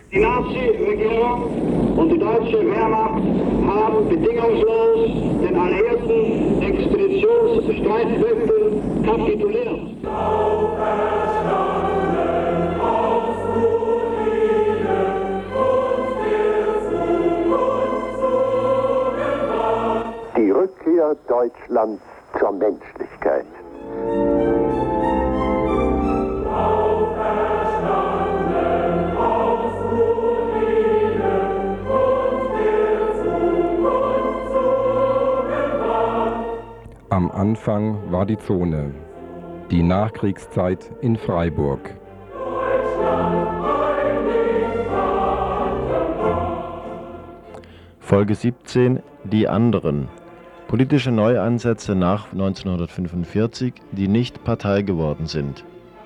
Die Nazi-Regierung und die deutsche Wehrmacht haben bedingungslos den alliierten Expeditionsstreitkräften kapituliert. Die Rückkehr Deutschlands zur Menschlichkeit. Am Anfang war die Zone, die Nachkriegszeit in Freiburg. Folge 17, die anderen. Politische Neuansätze nach 1945, die nicht Partei geworden sind.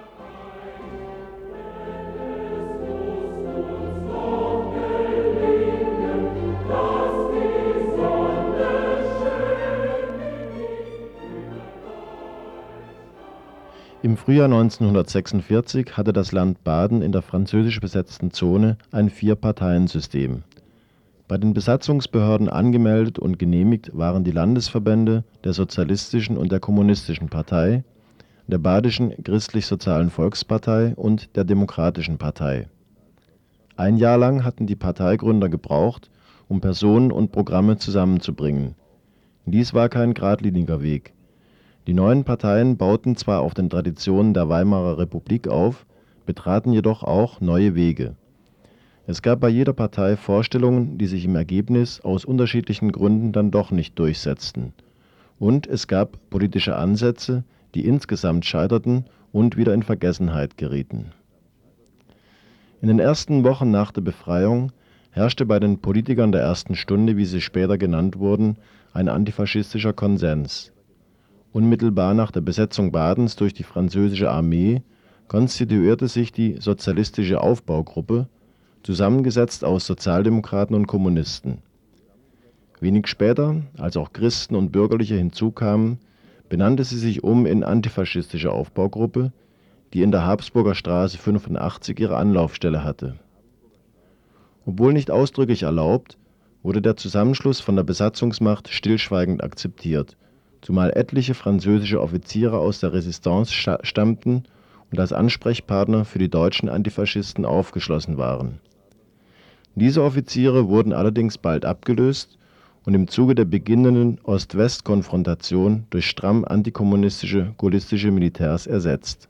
Im Frühjahr 1946 hatte das Land Baden in der französisch besetzten Zone ein Vier-Parteien-System. Bei den Besatzungsbehörden angemeldet und genehmigt waren die Landesverbände der Sozialistischen und der Kommunistischen Partei, der Badischen Christlich-Sozialen Volkspartei und der Demokratischen Partei. Ein Jahr lang hatten die Parteigründer gebraucht, um Personen und Programme zusammenzubringen. Dies war kein geradliniger Weg. Die neuen Parteien bauten zwar auf den Traditionen der Weimarer Republik auf, betraten jedoch auch neue Wege. Es gab bei jeder Partei Vorstellungen, die sich im Ergebnis aus unterschiedlichen Gründen dann doch nicht durchsetzten. Und es gab politische Ansätze, die insgesamt scheiterten und wieder in Vergessenheit gerieten. In den ersten Wochen nach der Befreiung herrschte bei den Politikern der ersten Stunde, wie sie später genannt wurden, ein antifaschistischer Konsens. Unmittelbar nach der Besetzung Badens durch die französische Armee konstituierte sich die Sozialistische Aufbaugruppe, zusammengesetzt aus Sozialdemokraten und Kommunisten. Wenig später, als auch Christen und Bürgerliche hinzukamen, benannte sie sich um in Antifaschistische Aufbaugruppe, die in der Habsburger Straße 85 ihre Anlaufstelle hatte. Obwohl nicht ausdrücklich erlaubt, wurde der Zusammenschluss von der Besatzungsmacht stillschweigend akzeptiert, zumal etliche französische Offiziere aus der Resistance stammten und als Ansprechpartner für die deutschen Antifaschisten aufgeschlossen waren. Diese Offiziere wurden allerdings bald abgelöst und im Zuge der beginnenden Ost-West-Konfrontation durch stramm antikommunistische gaullistische Militärs ersetzt.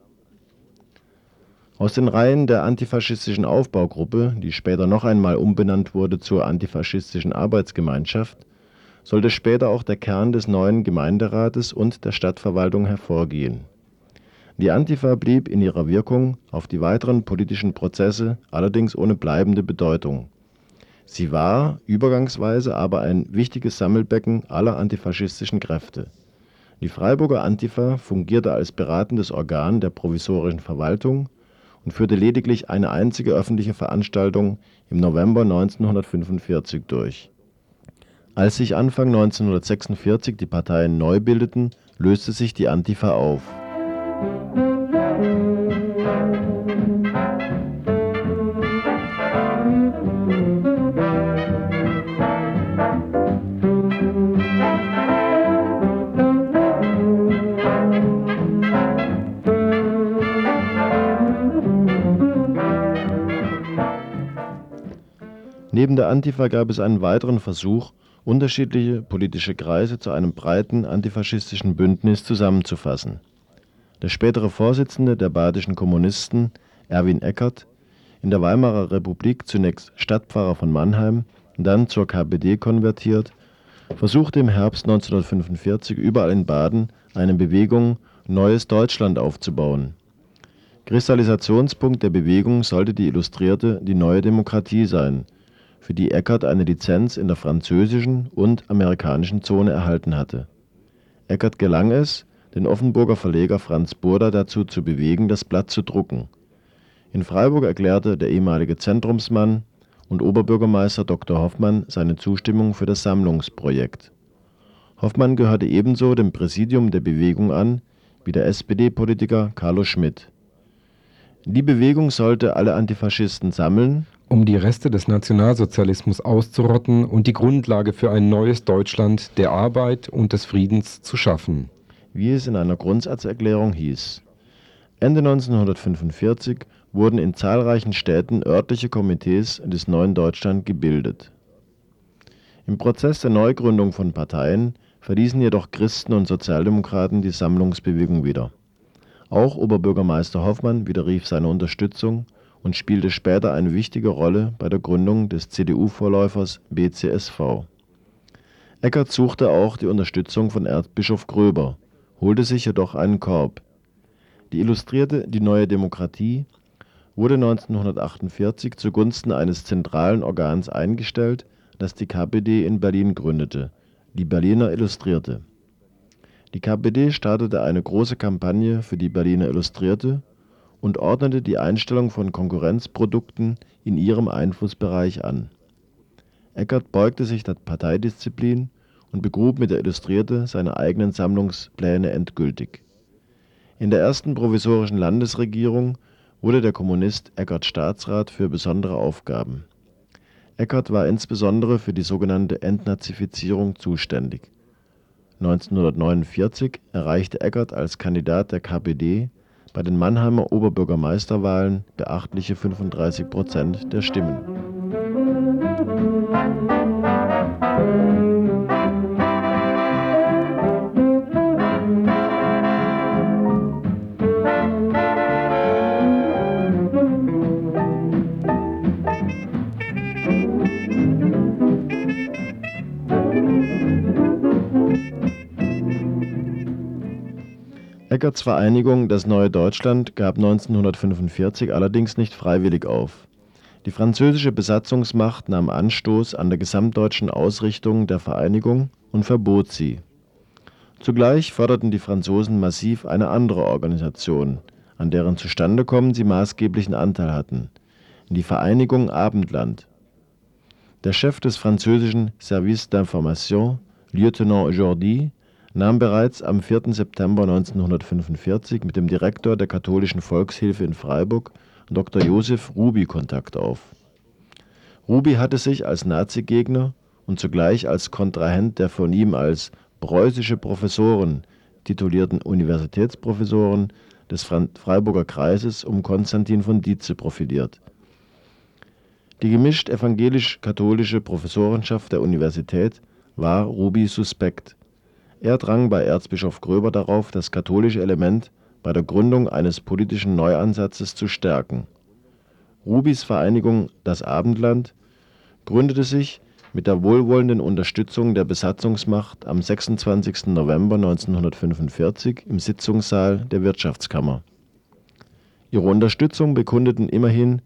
Aus den Reihen der antifaschistischen Aufbaugruppe, die später noch einmal umbenannt wurde zur Antifaschistischen Arbeitsgemeinschaft, sollte später auch der Kern des neuen Gemeinderates und der Stadtverwaltung hervorgehen. Die Antifa blieb in ihrer Wirkung auf die weiteren politischen Prozesse allerdings ohne bleibende Bedeutung. Sie war übergangsweise aber ein wichtiges Sammelbecken aller antifaschistischen Kräfte. Die Freiburger Antifa fungierte als beratendes Organ der provisorischen Verwaltung und führte lediglich eine einzige öffentliche Veranstaltung im November 1945 durch. Als sich Anfang 1946 die Parteien neu bildeten, löste sich die Antifa auf. Neben der Antifa gab es einen weiteren Versuch, unterschiedliche politische Kreise zu einem breiten antifaschistischen Bündnis zusammenzufassen. Der spätere Vorsitzende der badischen Kommunisten, Erwin Eckert, in der Weimarer Republik zunächst Stadtpfarrer von Mannheim, dann zur KPD konvertiert, versuchte im Herbst 1945 überall in Baden eine Bewegung Neues Deutschland aufzubauen. Kristallisationspunkt der Bewegung sollte die Illustrierte Die Neue Demokratie sein, für die Eckert eine Lizenz in der französischen und amerikanischen Zone erhalten hatte. Eckert gelang es, den Offenburger Verleger Franz Burda dazu zu bewegen, das Blatt zu drucken. In Freiburg erklärte der ehemalige Zentrumsmann und Oberbürgermeister Dr. Hoffmann seine Zustimmung für das Sammlungsprojekt. Hoffmann gehörte ebenso dem Präsidium der Bewegung an wie der SPD-Politiker Carlo Schmitt. Die Bewegung sollte alle Antifaschisten sammeln um die Reste des Nationalsozialismus auszurotten und die Grundlage für ein neues Deutschland der Arbeit und des Friedens zu schaffen. Wie es in einer Grundsatzerklärung hieß. Ende 1945 wurden in zahlreichen Städten örtliche Komitees des neuen Deutschland gebildet. Im Prozess der Neugründung von Parteien verließen jedoch Christen und Sozialdemokraten die Sammlungsbewegung wieder. Auch Oberbürgermeister Hoffmann widerrief seine Unterstützung und spielte später eine wichtige Rolle bei der Gründung des CDU-Vorläufers BCSV. Eckert suchte auch die Unterstützung von Erzbischof Gröber, holte sich jedoch einen Korb. Die Illustrierte Die Neue Demokratie wurde 1948 zugunsten eines zentralen Organs eingestellt, das die KPD in Berlin gründete, die Berliner Illustrierte. Die KPD startete eine große Kampagne für die Berliner Illustrierte und ordnete die Einstellung von Konkurrenzprodukten in ihrem Einflussbereich an. Eckert beugte sich der Parteidisziplin und begrub mit der Illustrierte seine eigenen Sammlungspläne endgültig. In der ersten provisorischen Landesregierung wurde der Kommunist Eckert Staatsrat für besondere Aufgaben. Eckert war insbesondere für die sogenannte Entnazifizierung zuständig. 1949 erreichte Eckert als Kandidat der KPD bei den Mannheimer Oberbürgermeisterwahlen beachtliche 35% der Stimmen. Eckerts Vereinigung Das Neue Deutschland gab 1945 allerdings nicht freiwillig auf. Die französische Besatzungsmacht nahm Anstoß an der gesamtdeutschen Ausrichtung der Vereinigung und verbot sie. Zugleich forderten die Franzosen massiv eine andere Organisation, an deren Zustandekommen sie maßgeblichen Anteil hatten, die Vereinigung Abendland. Der Chef des französischen Service d'Information, Lieutenant Jordi, nahm bereits am 4. September 1945 mit dem Direktor der Katholischen Volkshilfe in Freiburg, Dr. Josef Ruby, Kontakt auf. Ruby hatte sich als Nazi-Gegner und zugleich als Kontrahent der von ihm als preußische Professoren titulierten Universitätsprofessoren des Freiburger Kreises um Konstantin von Dietze profiliert. Die gemischt evangelisch-katholische Professorenschaft der Universität war Ruby suspekt. Er drang bei Erzbischof Gröber darauf, das katholische Element bei der Gründung eines politischen Neuansatzes zu stärken. Rubys Vereinigung Das Abendland gründete sich mit der wohlwollenden Unterstützung der Besatzungsmacht am 26. November 1945 im Sitzungssaal der Wirtschaftskammer. Ihre Unterstützung bekundeten immerhin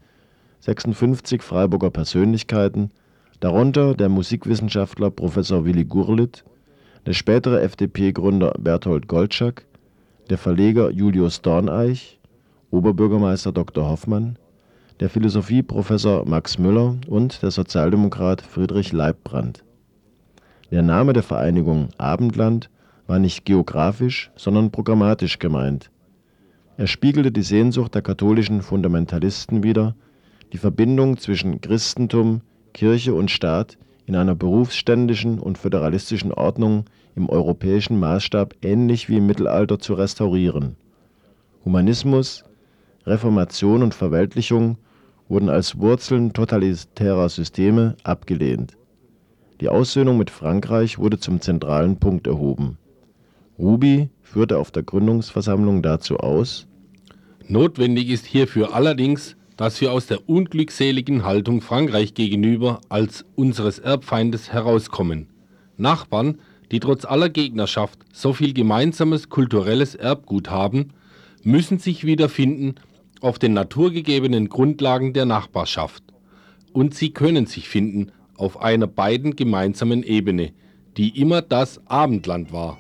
56 Freiburger Persönlichkeiten, darunter der Musikwissenschaftler Professor Willy Gurlitt, der spätere FDP-Gründer Berthold Goldschagg, der Verleger Julius Dorneich, Oberbürgermeister Dr. Hoffmann, der Philosophieprofessor Max Müller und der Sozialdemokrat Friedrich Leibbrandt. Der Name der Vereinigung Abendland war nicht geografisch, sondern programmatisch gemeint. Er spiegelte die Sehnsucht der katholischen Fundamentalisten wider, die Verbindung zwischen Christentum, Kirche und Staat in einer berufsständischen und föderalistischen Ordnung im europäischen Maßstab ähnlich wie im Mittelalter zu restaurieren. Humanismus, Reformation und Verweltlichung wurden als Wurzeln totalitärer Systeme abgelehnt. Die Aussöhnung mit Frankreich wurde zum zentralen Punkt erhoben. Ruby führte auf der Gründungsversammlung dazu aus: Notwendig ist hierfür allerdings, dass wir aus der unglückseligen Haltung Frankreich gegenüber als unseres Erbfeindes herauskommen. Nachbarn, die trotz aller Gegnerschaft so viel gemeinsames kulturelles Erbgut haben, müssen sich wiederfinden auf den naturgegebenen Grundlagen der Nachbarschaft. Und sie können sich finden auf einer beiden gemeinsamen Ebene, die immer das Abendland war.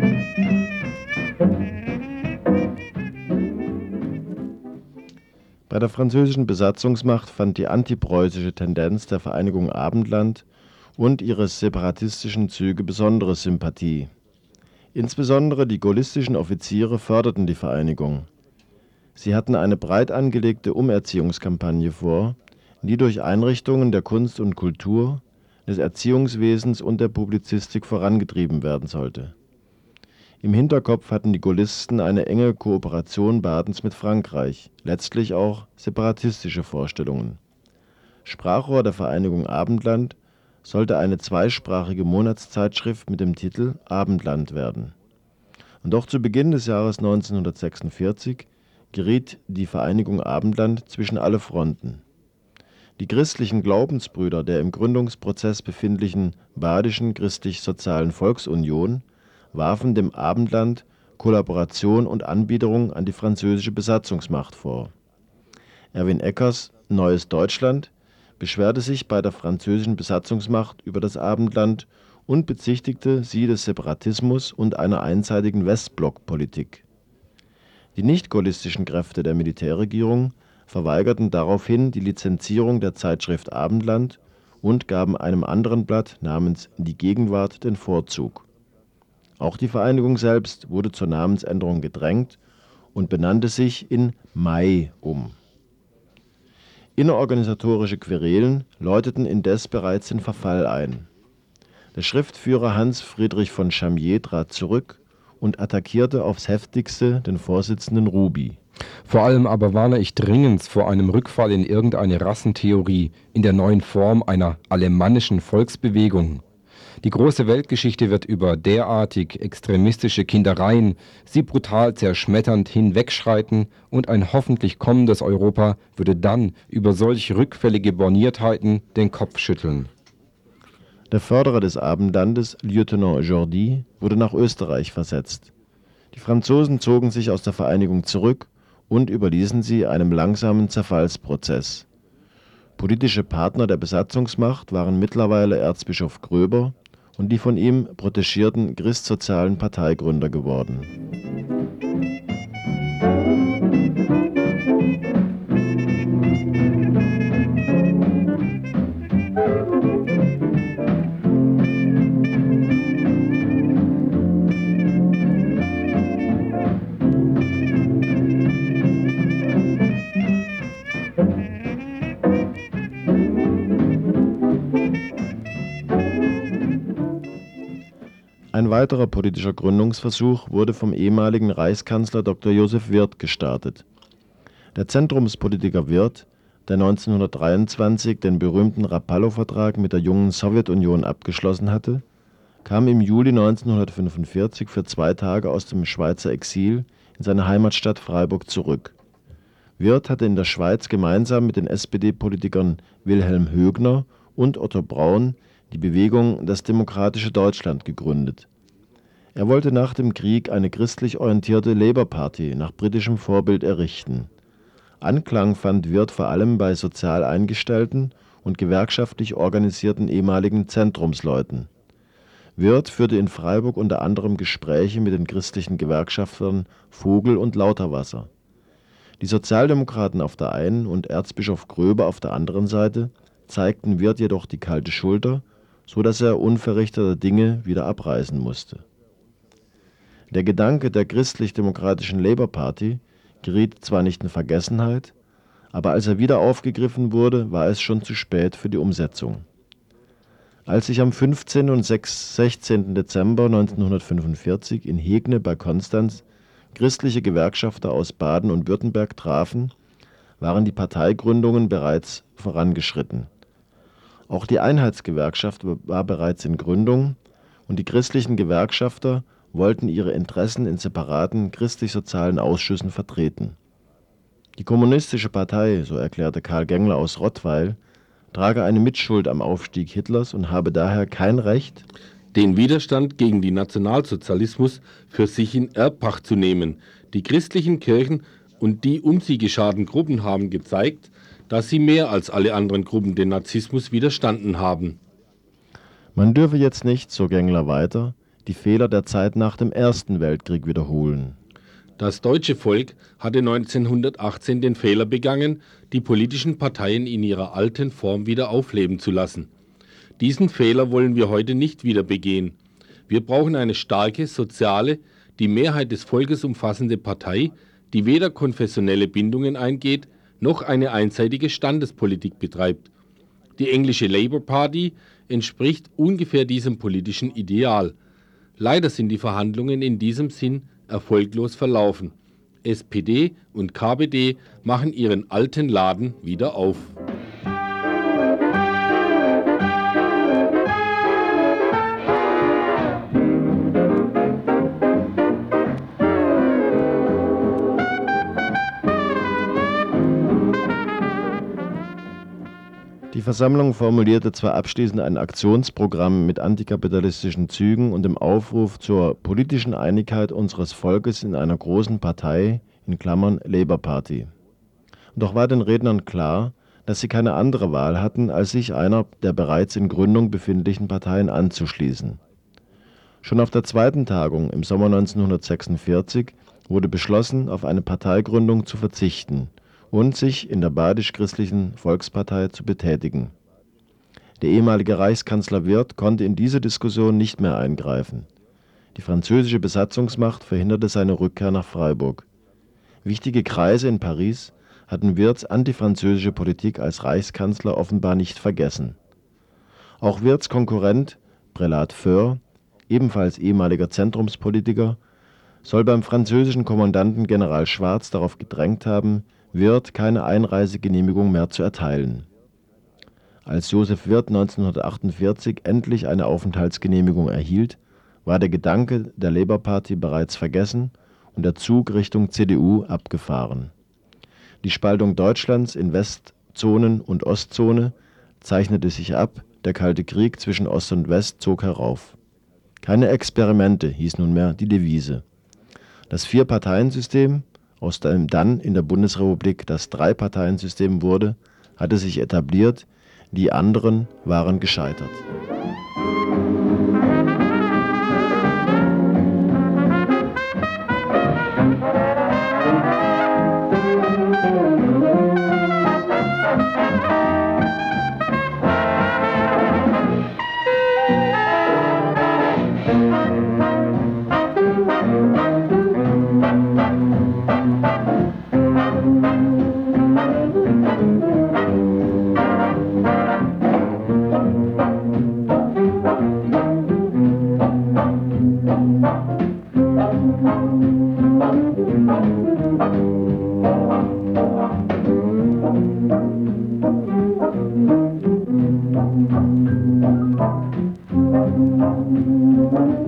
Bei der französischen Besatzungsmacht fand die antipreußische Tendenz der Vereinigung Abendland und ihre separatistischen Züge besondere Sympathie. Insbesondere die gaullistischen Offiziere förderten die Vereinigung. Sie hatten eine breit angelegte Umerziehungskampagne vor, die durch Einrichtungen der Kunst und Kultur, des Erziehungswesens und der Publizistik vorangetrieben werden sollte. Im Hinterkopf hatten die Gaullisten eine enge Kooperation Badens mit Frankreich, letztlich auch separatistische Vorstellungen. Sprachrohr der Vereinigung Abendland sollte eine zweisprachige Monatszeitschrift mit dem Titel Abendland werden. Und doch zu Beginn des Jahres 1946 geriet die Vereinigung Abendland zwischen alle Fronten. Die christlichen Glaubensbrüder der im Gründungsprozess befindlichen Badischen Christlich-Sozialen Volksunion warfen dem Abendland Kollaboration und Anbiederung an die französische Besatzungsmacht vor. Erwin Eckers Neues Deutschland beschwerte sich bei der französischen Besatzungsmacht über das Abendland und bezichtigte sie des Separatismus und einer einseitigen Westblockpolitik. Die nicht-gaullistischen Kräfte der Militärregierung verweigerten daraufhin die Lizenzierung der Zeitschrift Abendland und gaben einem anderen Blatt namens Die Gegenwart den Vorzug. Auch die Vereinigung selbst wurde zur Namensänderung gedrängt und benannte sich in Mai um. Innerorganisatorische Querelen läuteten indes bereits den Verfall ein. Der Schriftführer Hans Friedrich von Chamier trat zurück und attackierte aufs heftigste den Vorsitzenden Ruby. Vor allem aber warne ich dringend vor einem Rückfall in irgendeine Rassentheorie in der neuen Form einer alemannischen Volksbewegung. Die große Weltgeschichte wird über derartig extremistische Kindereien, sie brutal zerschmetternd hinwegschreiten und ein hoffentlich kommendes Europa würde dann über solch rückfällige Borniertheiten den Kopf schütteln. Der Förderer des Abendlandes, Lieutenant Jordi, wurde nach Österreich versetzt. Die Franzosen zogen sich aus der Vereinigung zurück und überließen sie einem langsamen Zerfallsprozess. Politische Partner der Besatzungsmacht waren mittlerweile Erzbischof Gröber und die von ihm protegierten christsozialen Parteigründer geworden. Ein weiterer politischer Gründungsversuch wurde vom ehemaligen Reichskanzler Dr. Josef Wirth gestartet. Der Zentrumspolitiker Wirth, der 1923 den berühmten Rapallo-Vertrag mit der jungen Sowjetunion abgeschlossen hatte, kam im Juli 1945 für 2 Tage aus dem Schweizer Exil in seine Heimatstadt Freiburg zurück. Wirth hatte in der Schweiz gemeinsam mit den SPD-Politikern Wilhelm Högner und Otto Braun die Bewegung Das demokratische Deutschland gegründet. Er wollte nach dem Krieg eine christlich orientierte Labour Party nach britischem Vorbild errichten. Anklang fand Wirth vor allem bei sozial eingestellten und gewerkschaftlich organisierten ehemaligen Zentrumsleuten. Wirth führte in Freiburg unter anderem Gespräche mit den christlichen Gewerkschaftern Vogel und Lauterwasser. Die Sozialdemokraten auf der einen und Erzbischof Gröber auf der anderen Seite zeigten Wirth jedoch die kalte Schulter, so dass er unverrichteter Dinge wieder abreisen musste. Der Gedanke der christlich-demokratischen Labour Party geriet zwar nicht in Vergessenheit, aber als er wieder aufgegriffen wurde, war es schon zu spät für die Umsetzung. Als sich am 15. und 16. Dezember 1945 in Hegne bei Konstanz christliche Gewerkschafter aus Baden und Württemberg trafen, waren die Parteigründungen bereits vorangeschritten. Auch die Einheitsgewerkschaft war bereits in Gründung und die christlichen Gewerkschafter wollten ihre Interessen in separaten christlich-sozialen Ausschüssen vertreten. Die Kommunistische Partei, so erklärte Karl Gengler aus Rottweil, trage eine Mitschuld am Aufstieg Hitlers und habe daher kein Recht, den Widerstand gegen den Nationalsozialismus für sich in Erbpacht zu nehmen. Die christlichen Kirchen und die um sie gescharten Gruppen haben gezeigt, dass sie mehr als alle anderen Gruppen den Nazismus widerstanden haben. Man dürfe jetzt nicht, so Gengler weiter, die Fehler der Zeit nach dem Ersten Weltkrieg wiederholen. Das deutsche Volk hatte 1918 den Fehler begangen, die politischen Parteien in ihrer alten Form wieder aufleben zu lassen. Diesen Fehler wollen wir heute nicht wieder begehen. Wir brauchen eine starke, soziale, die Mehrheit des Volkes umfassende Partei, die weder konfessionelle Bindungen eingeht, noch eine einseitige Standespolitik betreibt. Die englische Labour Party entspricht ungefähr diesem politischen Ideal. Leider sind die Verhandlungen in diesem Sinn erfolglos verlaufen. SPD und KPD machen ihren alten Laden wieder auf. Die Versammlung formulierte zwar abschließend ein Aktionsprogramm mit antikapitalistischen Zügen und dem Aufruf zur politischen Einigkeit unseres Volkes in einer großen Partei, in Klammern Labour Party. Doch war den Rednern klar, dass sie keine andere Wahl hatten, als sich einer der bereits in Gründung befindlichen Parteien anzuschließen. Schon auf der zweiten Tagung im Sommer 1946 wurde beschlossen, auf eine Parteigründung zu verzichten und sich in der Badisch-Christlichen Volkspartei zu betätigen. Der ehemalige Reichskanzler Wirth konnte in diese Diskussion nicht mehr eingreifen. Die französische Besatzungsmacht verhinderte seine Rückkehr nach Freiburg. Wichtige Kreise in Paris hatten Wirths antifranzösische Politik als Reichskanzler offenbar nicht vergessen. Auch Wirths Konkurrent Prélat Foer, ebenfalls ehemaliger Zentrumspolitiker, soll beim französischen Kommandanten General Schwarz darauf gedrängt haben, Wirth keine Einreisegenehmigung mehr zu erteilen. Als Joseph Wirth 1948 endlich eine Aufenthaltsgenehmigung erhielt, war der Gedanke der Labour Party bereits vergessen und der Zug Richtung CDU abgefahren. Die Spaltung Deutschlands in Westzonen und Ostzone zeichnete sich ab, der Kalte Krieg zwischen Ost und West zog herauf. Keine Experimente hieß nunmehr die Devise. Das Vier-Parteien-System, aus dem dann in der Bundesrepublik das Drei-Parteien-System wurde, hatte sich etabliert, die anderen waren gescheitert. Thank you.